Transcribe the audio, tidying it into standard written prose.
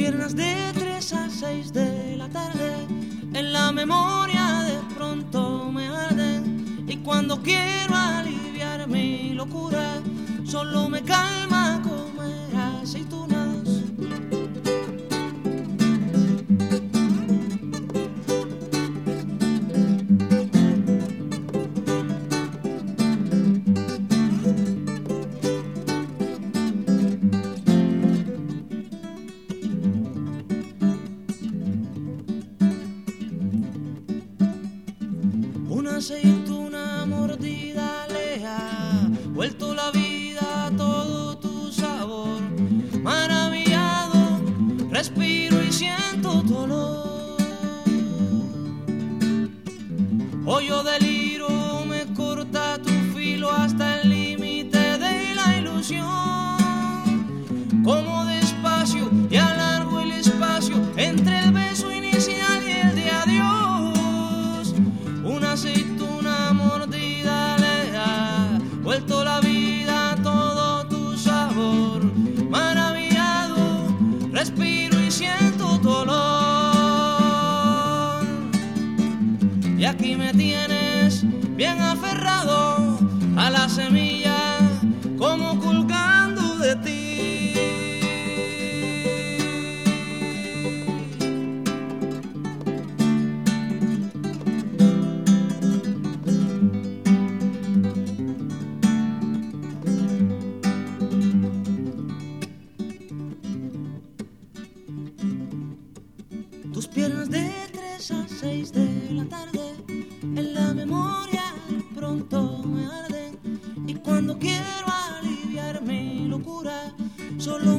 piernas de 3 a 6 de la tarde en la memoria de pronto me arden, y cuando quiero aliviar mi locura solo me calma comer aceitunas. Una aceituna mordida le ha vuelto la vida, todo tu sabor. Maravillado, respiro y siento tu olor. Hoy yo deliro, me corta tu filo hasta el límite de la ilusión. Como despacio y alargo el espacio entre el beso inicial y el de adiós. Una aceituna mordida le ha vuelto la vida, todo tu sabor. Maravillado, respiro y siento tu olor. Y aquí me tienes bien aferrado a la semilla, como colgando de ti. Tus piernas de 3 a 6 de la tarde en la memoria pronto me arden, y cuando quiero aliviar mi locura solo